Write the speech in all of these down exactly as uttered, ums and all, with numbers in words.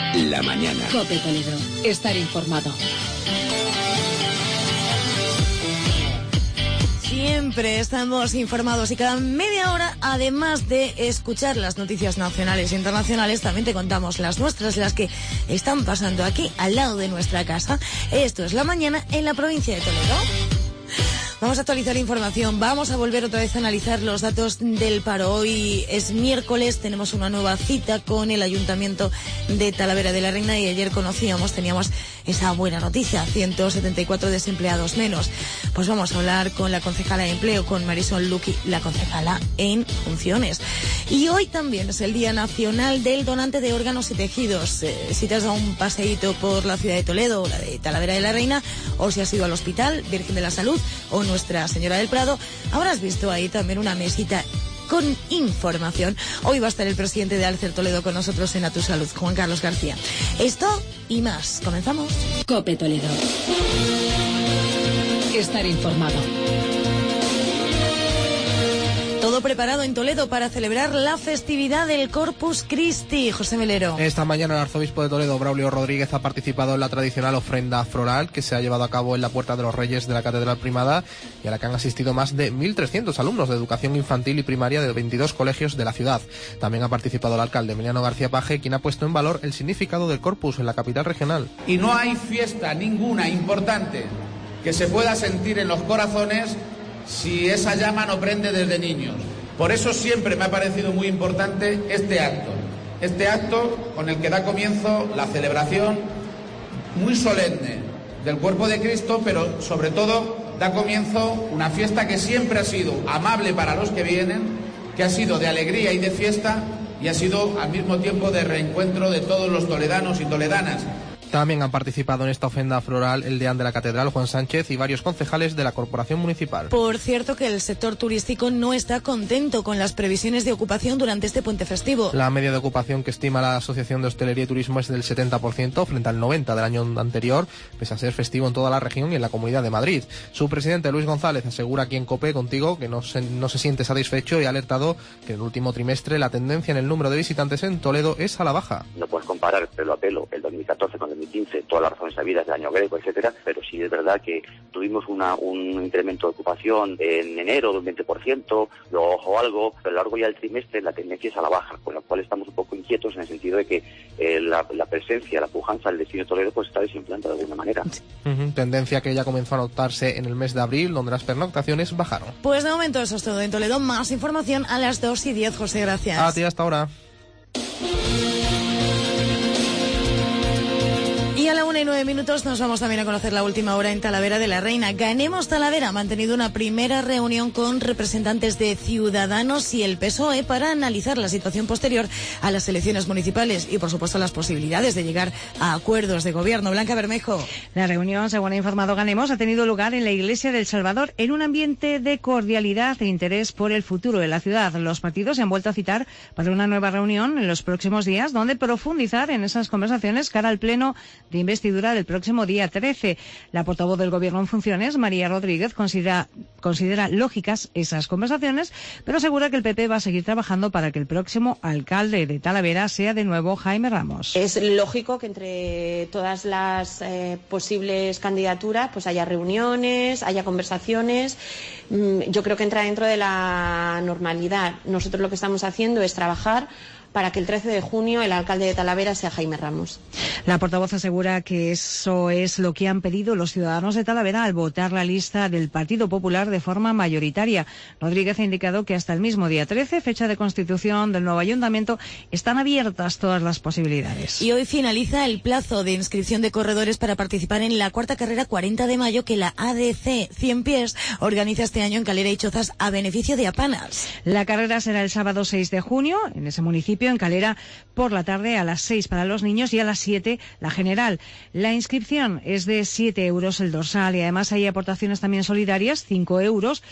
La mañana. COPE Toledo. Estar informado. Siempre estamos informados y cada media hora, además de escuchar las noticias nacionales e internacionales, también te contamos las nuestras, las que están pasando aquí al lado de nuestra casa. Esto es La Mañana en la provincia de Toledo. Vamos a actualizar información, vamos a volver otra vez a analizar los datos del paro. Hoy es miércoles, tenemos una nueva cita con el Ayuntamiento de Talavera de la Reina y ayer conocíamos, teníamos esa buena noticia, ciento setenta y cuatro desempleados menos. Pues vamos a hablar con la concejala de Empleo, con Marisol Luqui, la concejala en funciones. Y hoy también es el Día Nacional del Donante de Órganos y Tejidos. Eh, si te has dado un paseíto por la ciudad de Toledo o la de Talavera de la Reina, o si has ido al Hospital Virgen de la Salud o Nuestra Señora del Prado, habrás visto ahí también una mesita con información. Hoy va a estar el presidente de Alcer Toledo con nosotros en A Tu Salud, Juan Carlos García. Esto y más. ¿Comenzamos? COPE Toledo. Estar informado. Todo preparado en Toledo para celebrar la festividad del Corpus Christi. José Melero. Esta mañana el arzobispo de Toledo, Braulio Rodríguez, ha participado en la tradicional ofrenda floral que se ha llevado a cabo en la Puerta de los Reyes de la Catedral Primada y a la que han asistido más de mil trescientos alumnos de educación infantil y primaria de veintidós colegios de la ciudad. También ha participado el alcalde Emiliano García Paje, quien ha puesto en valor el significado del Corpus en la capital regional. Y no hay fiesta ninguna importante que se pueda sentir en los corazones si esa llama no prende desde niños. Por eso siempre me ha parecido muy importante este acto, este acto con el que da comienzo la celebración muy solemne del cuerpo de Cristo, pero sobre todo da comienzo una fiesta que siempre ha sido amable para los que vienen, que ha sido de alegría y de fiesta y ha sido al mismo tiempo de reencuentro de todos los toledanos y toledanas. También han participado en esta ofrenda floral el deán de la Catedral, Juan Sánchez, y varios concejales de la Corporación Municipal. Por cierto, que el sector turístico no está contento con las previsiones de ocupación durante este puente festivo. La media de ocupación que estima la Asociación de Hostelería y Turismo es del setenta por ciento frente al noventa por ciento del año anterior, pese a ser festivo en toda la región y en la Comunidad de Madrid. Su presidente, Luis González, asegura aquí en COPE contigo que no se, no se siente satisfecho y ha alertado que en el último trimestre la tendencia en el número de visitantes en Toledo es a la baja. No puedes comparar pelo a pelo el dos mil catorce con el dos mil quince, todas las razones sabidas del año greco, etcétera, pero sí es verdad que tuvimos una, un incremento de ocupación en enero de un veinte por ciento, luego ojo algo, pero a lo largo ya del trimestre la tendencia es a la baja, con lo cual estamos un poco inquietos en el sentido de que eh, la, la presencia, la pujanza del destino Toledo pues está desinflando de alguna manera. Uh-huh. Tendencia que ya comenzó a notarse en el mes de abril, donde las pernoctaciones bajaron. Pues de momento eso es todo en Toledo. Más información a las dos y diez, José, gracias. A ti, hasta ahora. Y a la una y nueve minutos nos vamos también a conocer la última hora en Talavera de la Reina. Ganemos Talavera ha mantenido una primera reunión con representantes de Ciudadanos y el P S O E para analizar la situación posterior a las elecciones municipales y, por supuesto, las posibilidades de llegar a acuerdos de gobierno. Blanca Bermejo. La reunión, según ha informado Ganemos, ha tenido lugar en la Iglesia del Salvador en un ambiente de cordialidad e interés por el futuro de la ciudad. Los partidos se han vuelto a citar para una nueva reunión en los próximos días, donde profundizar en esas conversaciones cara al pleno de investidura del próximo día trece. La portavoz del Gobierno en funciones, María Rodríguez, considera, considera lógicas esas conversaciones, pero asegura que el P P va a seguir trabajando para que el próximo alcalde de Talavera sea de nuevo Jaime Ramos. Es lógico que entre todas las eh, posibles candidaturas pues haya reuniones, haya conversaciones. Yo creo que entra dentro de la normalidad. Nosotros lo que estamos haciendo es trabajar para que el trece de junio el alcalde de Talavera sea Jaime Ramos. La portavoz asegura que eso es lo que han pedido los ciudadanos de Talavera al votar la lista del Partido Popular de forma mayoritaria. Rodríguez ha indicado que hasta el mismo día trece, fecha de constitución del nuevo ayuntamiento, están abiertas todas las posibilidades. Y hoy finaliza el plazo de inscripción de corredores para participar en la cuarta carrera cuarenta de mayo que la A D C cien pies organiza este año en Calera y Chozas a beneficio de Apanas. La carrera será el sábado seis de junio en ese municipio, en Calera, por la tarde a las seis para los niños y a las siete la general. La inscripción es de siete euros el dorsal y además hay aportaciones también solidarias, cinco euros.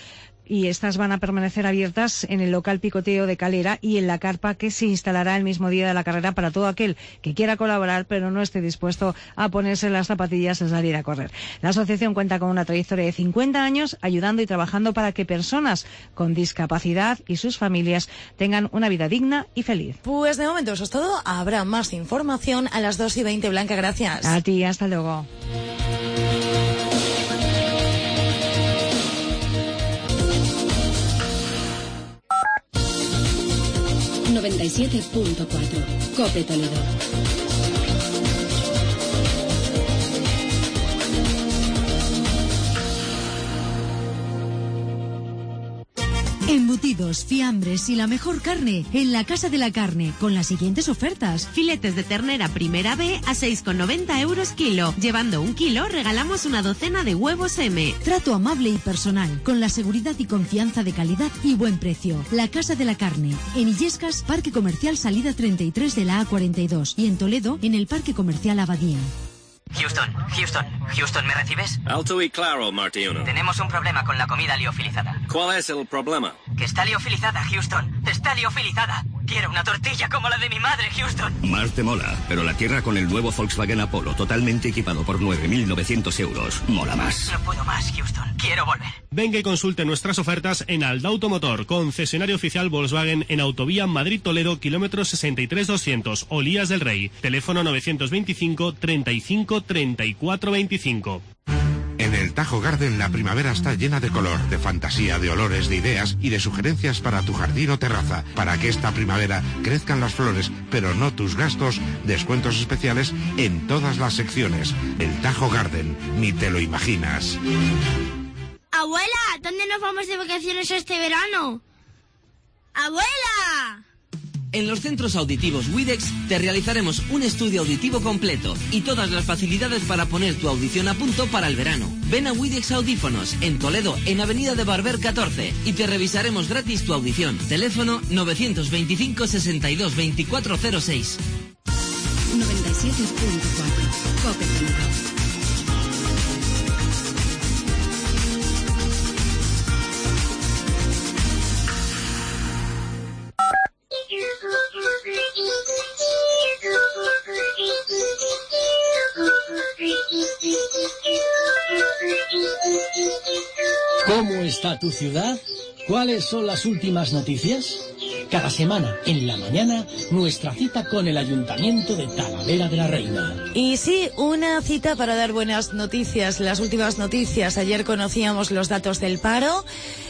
y estas van a permanecer abiertas en el local Picoteo de Calera y en la carpa que se instalará el mismo día de la carrera para todo aquel que quiera colaborar pero no esté dispuesto a ponerse las zapatillas a salir a correr. La asociación cuenta con una trayectoria de cincuenta años ayudando y trabajando para que personas con discapacidad y sus familias tengan una vida digna y feliz. Pues de momento eso es todo. Habrá más información a las dos y veinte. Blanca, gracias. A ti, hasta luego. noventa y siete punto cuatro COPE Toledo. Embutidos, fiambres y la mejor carne en la Casa de la Carne, con las siguientes ofertas. Filetes de ternera primera B a seis con noventa euros kilo. Llevando un kilo, regalamos una docena de huevos M. Trato amable y personal, con la seguridad y confianza de calidad y buen precio. La Casa de la Carne, en Illescas, Parque Comercial Salida treinta y tres de la A cuarenta y dos, y en Toledo, en el Parque Comercial Abadía. Houston, Houston, Houston, ¿me recibes? Alto y claro, Martiano. Tenemos un problema con la comida liofilizada. ¿Cuál es el problema? Que está liofilizada, Houston. Está liofilizada. Quiero una tortilla como la de mi madre, Houston. Más te mola, pero la tierra con el nuevo Volkswagen Apollo totalmente equipado por nueve mil novecientos euros. Mola más. No puedo más, Houston. Quiero volver. Venga y consulte nuestras ofertas en Aldauto Motor, concesionario oficial Volkswagen en Autovía Madrid-Toledo, kilómetro sesenta y tres doscientos, Olías del Rey. Teléfono novecientos veinticinco, treinta y cinco, treinta y cuatro veinticinco. En el Tajo Garden la primavera está llena de color, de fantasía, de olores, de ideas y de sugerencias para tu jardín o terraza. Para que esta primavera crezcan las flores, pero no tus gastos, descuentos especiales en todas las secciones. El Tajo Garden, ni te lo imaginas. Abuela, ¿dónde nos vamos de vacaciones este verano? ¡Abuela! En los centros auditivos Widex te realizaremos un estudio auditivo completo y todas las facilidades para poner tu audición a punto para el verano. Ven a Widex Audífonos, en Toledo, en Avenida de Barber catorce, y te revisaremos gratis tu audición. Teléfono novecientos veinticinco, sesenta y dos, veinticuatro cero seis. noventa y siete punto cuatro COPE Toledo. ¿Cómo está tu ciudad? ¿Cuáles son las últimas noticias? Cada semana, en la mañana, nuestra cita con el Ayuntamiento de Talavera de la Reina. Y sí, una cita para dar buenas noticias, las últimas noticias. Ayer conocíamos los datos del paro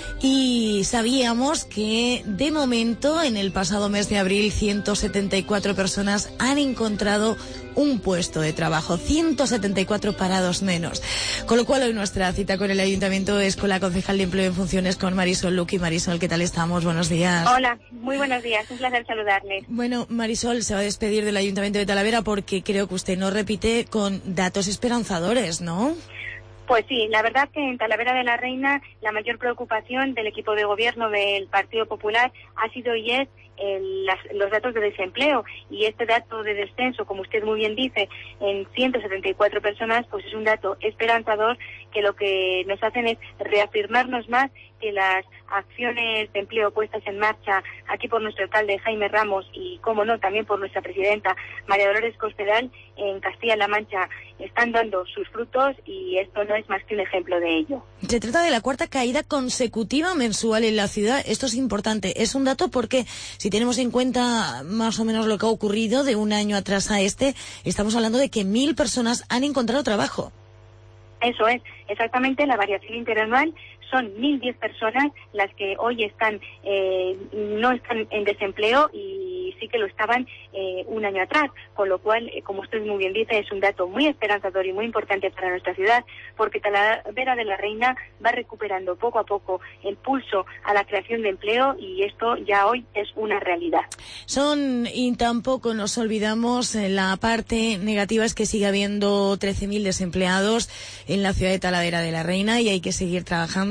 y sabíamos que, de momento, en el pasado mes de abril, ciento setenta y cuatro personas han encontrado un puesto de trabajo, ciento setenta y cuatro parados menos. Con lo cual, hoy nuestra cita con el Ayuntamiento es con la concejal de Empleo en Funciones, con Marisol Luqui. Marisol, ¿qué tal estamos? Buenos días. Hola, muy buenos días, un placer saludarles. Bueno, Marisol se va a despedir del Ayuntamiento de Talavera porque creo que usted nos repite con datos esperanzadores, ¿no? Pues sí, la verdad que en Talavera de la Reina la mayor preocupación del equipo de gobierno del Partido Popular ha sido y es el, las, los datos de desempleo, y este dato de descenso, como usted muy bien dice, en ciento setenta y cuatro personas, pues es un dato esperanzador que lo que nos hacen es reafirmarnos más que las acciones de empleo puestas en marcha aquí por nuestro alcalde Jaime Ramos y, como no, también por nuestra presidenta María Dolores Cospedal en Castilla-La Mancha están dando sus frutos, y esto no es más que un ejemplo de ello. Se trata de la cuarta caída consecutiva mensual en la ciudad. Esto es importante. Es un dato porque, si tenemos en cuenta más o menos lo que ha ocurrido de un año atrás a este, estamos hablando de que mil personas han encontrado trabajo. Eso es, exactamente, la variación interanual son mil diez personas las que hoy están eh, no están en desempleo, y sí que lo estaban eh, un año atrás, con lo cual, eh, como usted muy bien dice, es un dato muy esperanzador y muy importante para nuestra ciudad, porque Talavera de la Reina va recuperando poco a poco el pulso a la creación de empleo, y esto ya hoy es una realidad. Son, y tampoco nos olvidamos, eh, la parte negativa es que sigue habiendo trece mil desempleados en la ciudad de Talavera de la Reina, y hay que seguir trabajando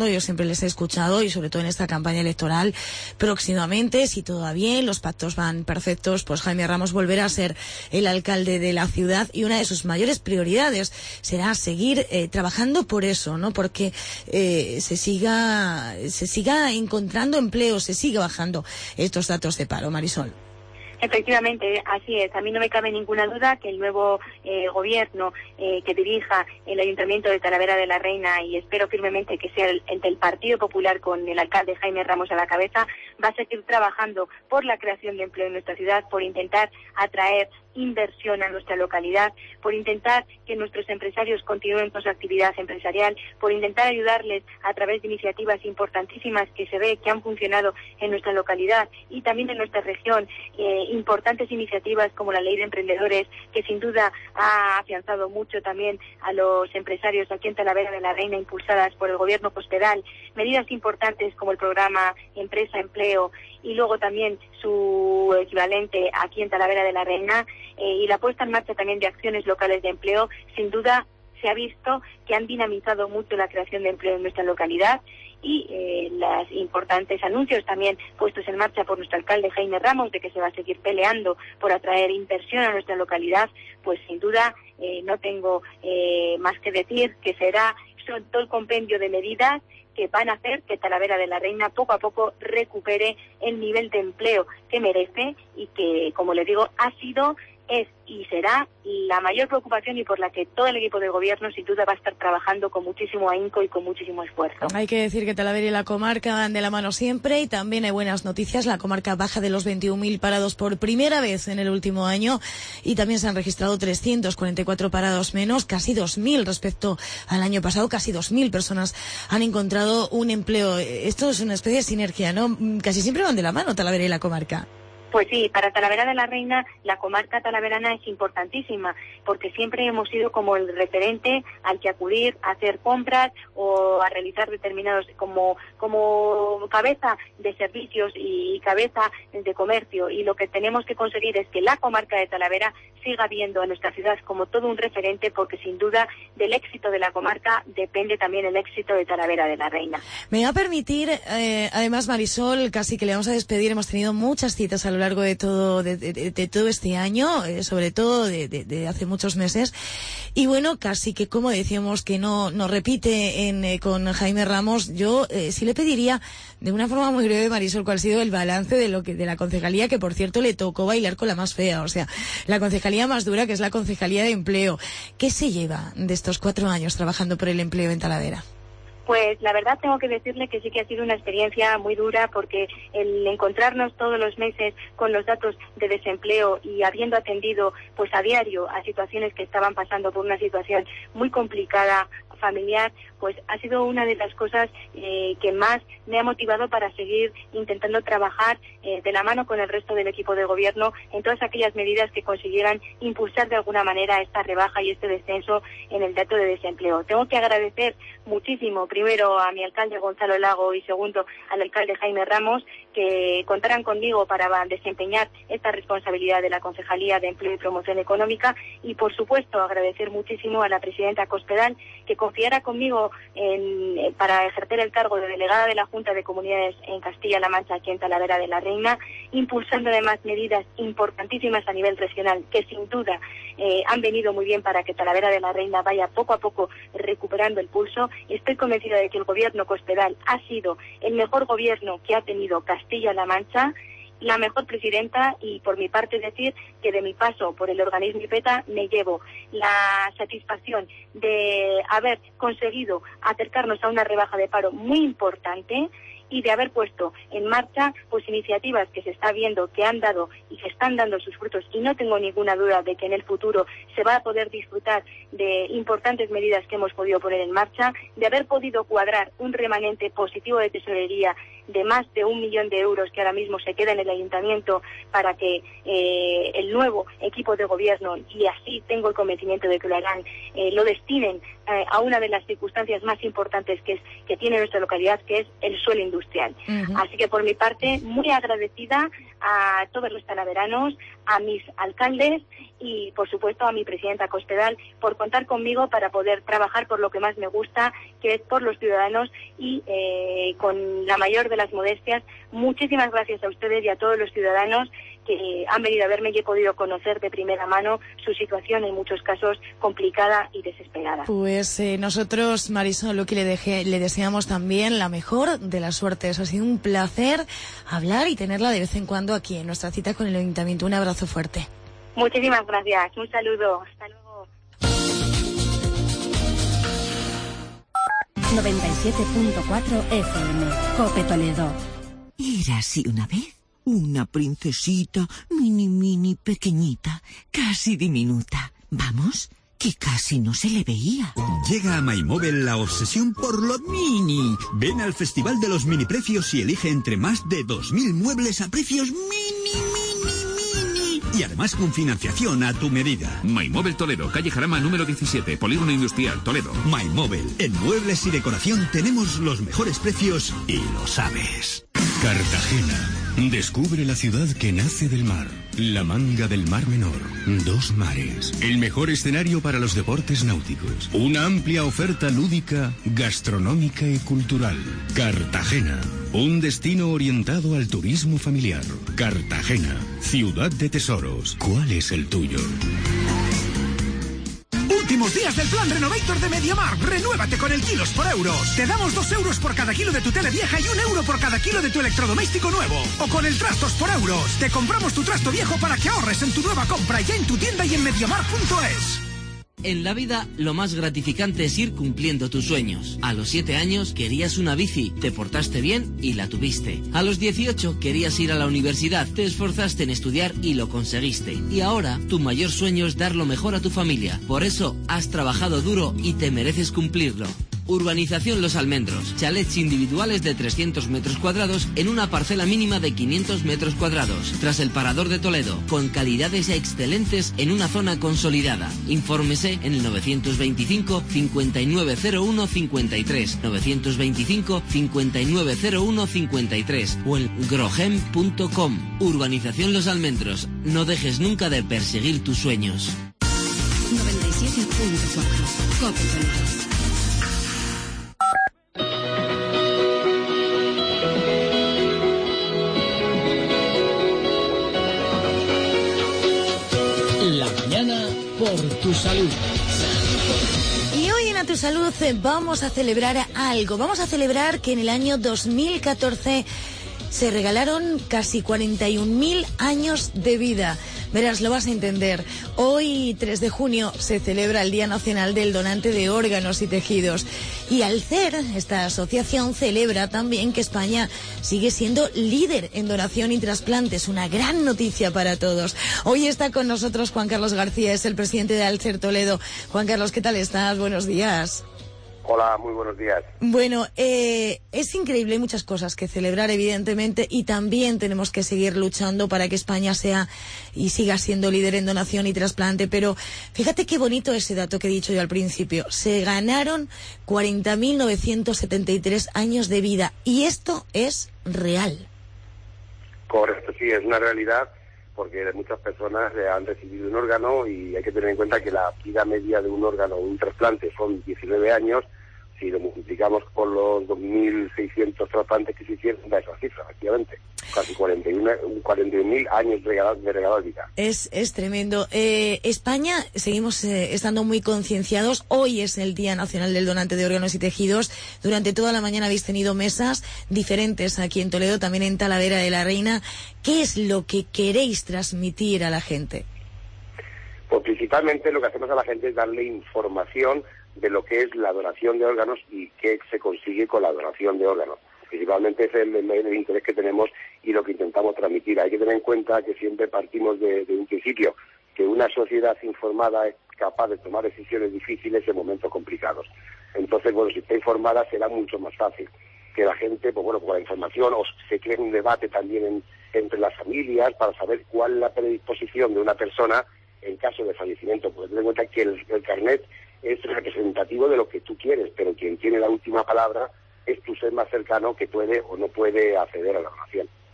gobierno, yo siempre les he escuchado y sobre todo en esta campaña electoral, próximamente, si todo va bien, los pactos van perfectos, pues Jaime Ramos volverá a ser el alcalde de la ciudad y una de sus mayores prioridades será seguir eh, trabajando por eso, ¿no? Porque eh, se siga se siga encontrando empleo, se siga bajando estos datos de paro, Marisol. Efectivamente, así es. A mí no me cabe ninguna duda que el nuevo eh, gobierno eh, que dirija el Ayuntamiento de Talavera de la Reina, y espero firmemente que sea el, el del Partido Popular con el alcalde Jaime Ramos a la cabeza, va a seguir trabajando por la creación de empleo en nuestra ciudad, por intentar atraer inversión a nuestra localidad, por intentar que nuestros empresarios continúen con su actividad empresarial, por intentar ayudarles a través de iniciativas importantísimas que se ve que han funcionado en nuestra localidad y también en nuestra región, eh, importantes iniciativas como la Ley de Emprendedores, que sin duda ha afianzado mucho también a los empresarios aquí en Talavera de la Reina, impulsadas por el Gobierno Cospedal, medidas importantes como el programa Empresa Empleo y luego también su equivalente aquí en Talavera de la Reina, eh, y la puesta en marcha también de acciones locales de empleo. Sin duda se ha visto que han dinamizado mucho la creación de empleo en nuestra localidad y eh, los importantes anuncios también puestos en marcha por nuestro alcalde Jaime Ramos de que se va a seguir peleando por atraer inversión a nuestra localidad, pues sin duda eh, no tengo eh, más que decir que será todo el compendio de medidas que van a hacer que Talavera de la Reina poco a poco recupere el nivel de empleo que merece y que, como le digo, ha sido, es y será la mayor preocupación y por la que todo el equipo de gobierno sin duda va a estar trabajando con muchísimo ahínco y con muchísimo esfuerzo. Hay que decir que Talavera y la comarca van de la mano siempre y también hay buenas noticias. La comarca baja de los veintiún mil parados por primera vez en el último año y también se han registrado trescientos cuarenta y cuatro parados menos, casi dos mil respecto al año pasado. Casi dos mil personas han encontrado un empleo. Esto es una especie de sinergia, ¿no? Casi siempre van de la mano Talavera y la comarca. Pues sí, para Talavera de la Reina la comarca talaverana es importantísima porque siempre hemos sido como el referente al que acudir a hacer compras o a realizar determinados como como cabeza de servicios y cabeza de comercio, y lo que tenemos que conseguir es que la comarca de Talavera siga viendo a nuestra ciudad como todo un referente, porque sin duda del éxito de la comarca depende también el éxito de Talavera de la Reina. Me va a permitir, eh, además Marisol, casi que le vamos a despedir, hemos tenido muchas citas a lo largo de todo de, de, de todo este año, eh, sobre todo de, de, de hace muchos meses, y bueno, casi que como decíamos que no no repite en, eh, con Jaime Ramos, yo eh, sí le pediría de una forma muy breve, Marisol, cuál ha sido el balance de lo que de la concejalía, que por cierto le tocó bailar con la más fea, o sea, la concejalía más dura, que es la concejalía de empleo. ¿Qué se lleva de estos cuatro años trabajando por el empleo en Talavera? Pues la verdad tengo que decirle que sí que ha sido una experiencia muy dura, porque el encontrarnos todos los meses con los datos de desempleo y habiendo atendido pues a diario a situaciones que estaban pasando por una situación muy complicada familiar, pues ha sido una de las cosas eh, que más me ha motivado para seguir intentando trabajar eh, de la mano con el resto del equipo de gobierno en todas aquellas medidas que consiguieran impulsar de alguna manera esta rebaja y este descenso en el dato de desempleo. Tengo que agradecer muchísimo, primero a mi alcalde Gonzalo Lago y segundo al alcalde Jaime Ramos, que contaran conmigo para desempeñar esta responsabilidad de la Concejalía de Empleo y Promoción Económica, y por supuesto agradecer muchísimo a la presidenta Cospedal, que confiara conmigo en, para ejercer el cargo de delegada de la Junta de Comunidades en Castilla-La Mancha, aquí en Talavera de la Reina, impulsando además medidas importantísimas a nivel regional que sin duda eh, han venido muy bien para que Talavera de la Reina vaya poco a poco recuperando el pulso. Estoy convencida de que el gobierno Cospedal ha sido el mejor gobierno que ha tenido Castilla-La Mancha, la mejor presidenta, y por mi parte decir que de mi paso por el organismo IPETA me llevo la satisfacción de haber conseguido acercarnos a una rebaja de paro muy importante y de haber puesto en marcha pues iniciativas que se está viendo que han dado y que están dando sus frutos, y no tengo ninguna duda de que en el futuro se va a poder disfrutar de importantes medidas que hemos podido poner en marcha, de haber podido cuadrar un remanente positivo de tesorería de más de un millón de euros que ahora mismo se queda en el ayuntamiento para que eh, el nuevo equipo de gobierno, y así tengo el convencimiento de que lo harán, eh, lo destinen eh, a una de las circunstancias más importantes que es que tiene nuestra localidad, que es el suelo industrial. Uh-huh. Así que por mi parte, muy agradecida a todos los talaveranos, a mis alcaldes y, por supuesto, a mi presidenta Cospedal por contar conmigo para poder trabajar por lo que más me gusta, que es por los ciudadanos y eh, con la mayor de las modestias. Muchísimas gracias a ustedes y a todos los ciudadanos que han venido a verme y he podido conocer de primera mano su situación, en muchos casos complicada y desesperada. Pues eh, nosotros, Marisol Luqui, le, dejé, le deseamos también la mejor de las suertes. Ha sido un placer hablar y tenerla de vez en cuando aquí en nuestra cita con el Ayuntamiento. Un abrazo fuerte. Muchísimas gracias. Un saludo. Hasta luego. noventa y siete punto cuatro F M, Cope Toledo. Era así una vez una princesita mini mini pequeñita, casi diminuta. Vamos, que casi no se le veía. Llega a MyMobile la obsesión por lo mini. Ven al Festival de los Mini Precios y elige entre más de dos mil muebles a precios mini, mini, mini. Y además con financiación a tu medida. MyMobile Toledo, calle Jarama número diecisiete, Polígono Industrial, Toledo. MyMobile, en muebles y decoración tenemos los mejores precios y lo sabes. Cartagena. Descubre la ciudad que nace del mar. La Manga del Mar Menor. Dos mares. El mejor escenario para los deportes náuticos. Una amplia oferta lúdica, gastronómica y cultural. Cartagena. Un destino orientado al turismo familiar. Cartagena. Ciudad de tesoros. ¿Cuál es el tuyo? Últimos días del plan Renovator de MediaMarkt. Renuévate con el kilos por euros. Te damos dos euros por cada kilo de tu tele vieja y un euro por cada kilo de tu electrodoméstico nuevo. O con el trastos por euros. Te compramos tu trasto viejo para que ahorres en tu nueva compra ya en tu tienda y en mediamarkt punto es. En la vida, lo más gratificante es ir cumpliendo tus sueños. A los siete años querías una bici, te portaste bien y la tuviste. A los dieciocho querías ir a la universidad, te esforzaste en estudiar y lo conseguiste. Y ahora, tu mayor sueño es dar lo mejor a tu familia. Por eso, has trabajado duro y te mereces cumplirlo. Urbanización Los Almendros. Chalets individuales de trescientos metros cuadrados en una parcela mínima de quinientos metros cuadrados. Tras el Parador de Toledo. Con calidades excelentes en una zona consolidada. Infórmese en el novecientos veinticinco, cincuenta y nueve cero uno, cincuenta y tres. novecientos veinticinco, cincuenta y nueve cero uno, cincuenta y tres. O en grogem punto com. Urbanización Los Almendros. No dejes nunca de perseguir tus sueños. noventa y siete punto cuatro. Cope Toledo. La mañana por tu salud. Y hoy en A Tu Salud vamos a celebrar algo. Vamos a celebrar que en el año dos mil catorce se regalaron casi cuarenta y un mil años de vida. Verás, lo vas a entender. Hoy, tres de junio, se celebra el Día Nacional del Donante de Órganos y Tejidos. Y Alcer, esta asociación, celebra también que España sigue siendo líder en donación y trasplantes. Una gran noticia para todos. Hoy está con nosotros Juan Carlos García, es el presidente de Alcer Toledo. Juan Carlos, ¿qué tal estás? Buenos días. Hola, muy buenos días. Bueno, eh, es increíble, hay muchas cosas que celebrar, evidentemente, y también tenemos que seguir luchando para que España sea y siga siendo líder en donación y trasplante. Pero fíjate qué bonito ese dato que he dicho yo al principio. Se ganaron cuarenta mil novecientos setenta y tres años de vida, y esto es real. Correcto, sí, es una realidad, porque muchas personas han recibido un órgano y hay que tener en cuenta que la vida media de un órgano o un trasplante son diecinueve años. Si lo multiplicamos por los dos mil seiscientos trasplantes que se hicieron, da esa cifra, efectivamente. Casi cuarenta y un mil años de regalo de regalo de vida. Es, es tremendo. Eh, España, seguimos eh, estando muy concienciados. Hoy es el Día Nacional del Donante de Órganos y Tejidos. Durante toda la mañana habéis tenido mesas diferentes aquí en Toledo, también en Talavera de la Reina. ¿Qué es lo que queréis transmitir a la gente? Pues principalmente lo que hacemos a la gente es darle información de lo que es la donación de órganos y qué se consigue con la donación de órganos. Principalmente es el, el, el interés que tenemos y lo que intentamos transmitir. Hay que tener en cuenta que siempre partimos de, de un principio, que una sociedad informada es capaz de tomar decisiones difíciles en momentos complicados. Entonces, bueno, si está informada será mucho más fácil que la gente, pues bueno, con la información, o se cree un debate también en, entre las familias para saber cuál es la predisposición de una persona en caso de fallecimiento. Porque ten en cuenta que el, el carnet es representativo de lo que tú quieres, pero quien tiene la última palabra es tu ser más cercano que puede o no puede acceder a la donación.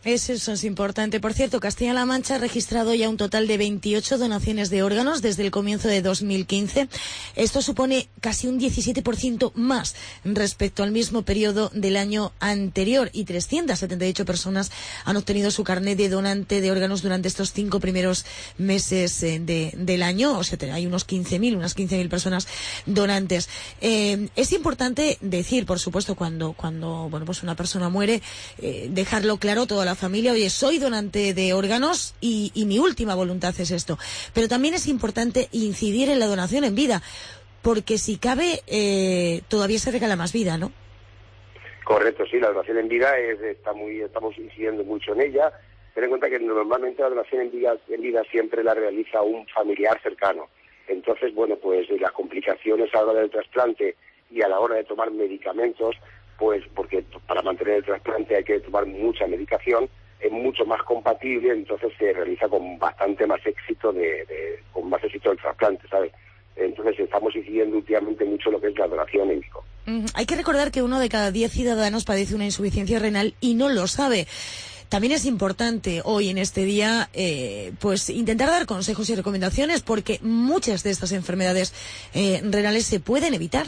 Eso, eso es importante. Por cierto, Castilla-La Mancha ha registrado ya un total de veintiocho donaciones de órganos desde el comienzo de dos mil quince. Esto supone casi un diecisiete por ciento más respecto al mismo periodo del año anterior, y trescientas setenta y ocho personas han obtenido su carnet de donante de órganos durante estos cinco primeros meses eh, de, del año. O sea, hay unos quince mil, unas quince mil personas donantes. Eh, es importante decir, por supuesto, cuando, cuando bueno, pues una persona muere, eh, dejarlo claro toda la familia, oye, soy donante de órganos y, y mi última voluntad es esto. Pero también es importante incidir en la donación en vida, porque si cabe, eh, todavía se regala más vida, ¿no? Correcto, sí, la donación en vida es, está muy, estamos incidiendo mucho en ella. Ten en cuenta que normalmente la donación en vida, en vida siempre la realiza un familiar cercano. Entonces, bueno, pues las complicaciones a la hora del trasplante y a la hora de tomar medicamentos, pues porque para mantener el trasplante hay que tomar mucha medicación, es mucho más compatible, entonces se realiza con bastante más éxito de, de con más éxito el trasplante, ¿sabes? Entonces estamos incidiendo últimamente mucho lo que es la donación en vivo. Mm, hay que recordar que uno de cada diez ciudadanos padece una insuficiencia renal y no lo sabe. También es importante hoy en este día eh, pues intentar dar consejos y recomendaciones, porque muchas de estas enfermedades eh, renales se pueden evitar.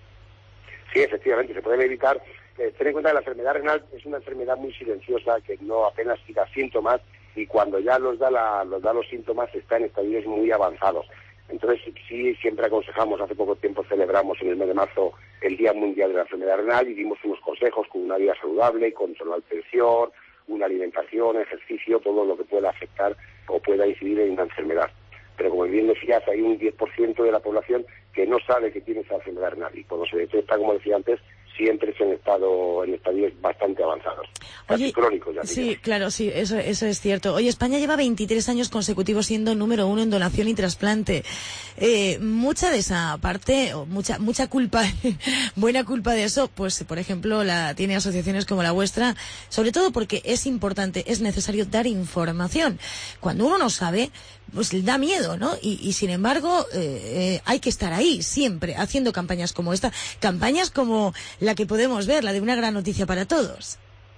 Sí, efectivamente, se pueden evitar. Eh, ten en cuenta que la enfermedad renal es una enfermedad muy silenciosa, que no apenas da síntomas, y cuando ya los da, la, los da los síntomas está en estadios muy avanzados. Entonces, sí, siempre aconsejamos, hace poco tiempo celebramos en el mes de marzo el Día Mundial de la Enfermedad Renal y dimos unos consejos con una vida saludable, controlar tensión, una alimentación, ejercicio, todo lo que pueda afectar o pueda incidir en una enfermedad. Pero como bien decías, hay un diez por ciento de la población que no sabe que tiene esa enfermedad renal, y cuando se detecta, como decía antes, siempre es en estado en estadios bastante avanzados, casi Oye, crónicos ya. Sí, digamos. claro, sí, eso, eso es cierto. Oye, España lleva veintitrés años consecutivos siendo número uno en donación y trasplante. Eh, mucha de esa parte, o mucha mucha culpa, buena culpa de eso, pues por ejemplo, la tiene asociaciones como la vuestra, sobre todo porque es importante, es necesario dar información. Cuando uno no sabe, pues da miedo, ¿no? Y, y sin embargo, eh, eh, hay que estar ahí siempre, haciendo campañas como esta, campañas como la que podemos ver, la de Una Gran Noticia para Todos.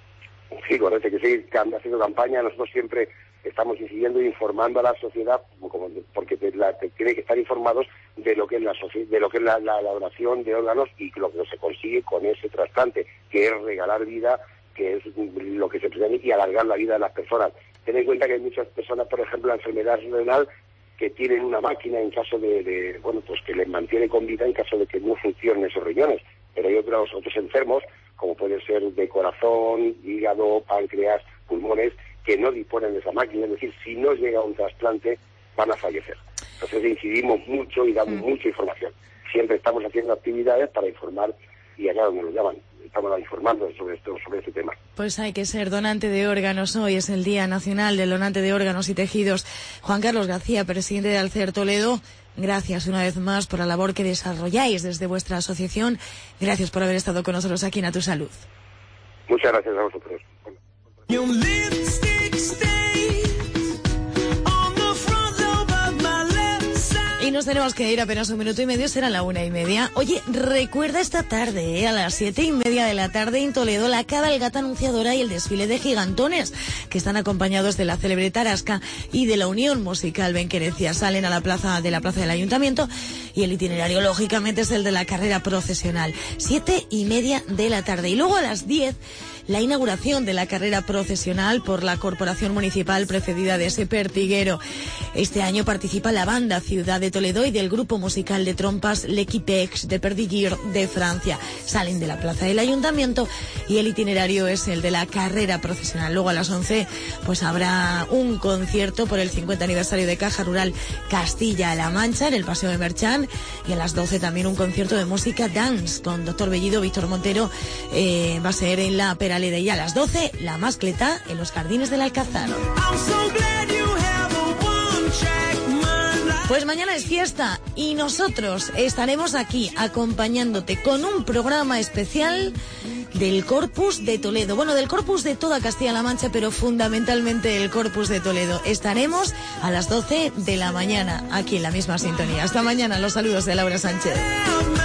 Sí, correcto, que sí, haciendo campaña, nosotros siempre estamos incidiendo e informando a la sociedad, como, porque te, la, te tiene que estar informados de lo que es la de lo que es la, la, la donación de órganos y lo que se consigue con ese trasplante, que es regalar vida, que es lo que se pretende, y alargar la vida de las personas. Ten en cuenta que hay muchas personas, por ejemplo, la enfermedad renal, que tienen una máquina en caso de, de, bueno, pues que les mantiene con vida en caso de que no funcionen esos riñones. Pero hay otros, otros enfermos, como pueden ser de corazón, hígado, páncreas, pulmones, que no disponen de esa máquina. Es decir, si no llega un trasplante, van a fallecer. Entonces incidimos mucho y damos mm. mucha información. Siempre estamos haciendo actividades para informar, y acá donde nos llaman, estamos informando sobre esto, sobre este tema. Pues hay que ser donante de órganos. Hoy es el Día Nacional del Donante de Órganos y Tejidos. Juan Carlos García, presidente de Alcer Toledo, gracias una vez más por la labor que desarrolláis desde vuestra asociación. Gracias por haber estado con nosotros aquí en A Tu Salud. Muchas gracias a vosotros. Y nos tenemos que ir, apenas un minuto y medio, será la una y media. Oye, recuerda esta tarde, ¿eh? a las siete y media de la tarde en Toledo, la cabalgata anunciadora y el desfile de gigantones, que están acompañados de la célebre Tarasca y de la Unión Musical Benquerecia. Salen a la plaza de la plaza del Ayuntamiento, y el itinerario, lógicamente, es el de la carrera procesional. Siete y media de la tarde. Y luego a las diez, la inauguración de la carrera procesional por la Corporación Municipal, precedida de ese pertiguero. Este año participa la banda Ciudad de Toledo y del grupo musical de trompas L'Equipex de Perdigir de Francia. Salen de la plaza del Ayuntamiento y el itinerario es el de la carrera procesional. Luego a las once pues habrá un concierto por el cincuenta aniversario de Caja Rural Castilla-La Mancha en el Paseo de Merchán, y a las doce también un concierto de música dance con Doctor Bellido, Víctor Montero. Eh, va a ser en la Peraleda. Y a las doce, la mascleta en los Jardines del Alcázar. Pues mañana es fiesta y nosotros estaremos aquí acompañándote con un programa especial del Corpus de Toledo. Bueno, del Corpus de toda Castilla-La Mancha, pero fundamentalmente el Corpus de Toledo. Estaremos a las doce de la mañana aquí en la misma sintonía. Hasta mañana, los saludos de Laura Sánchez.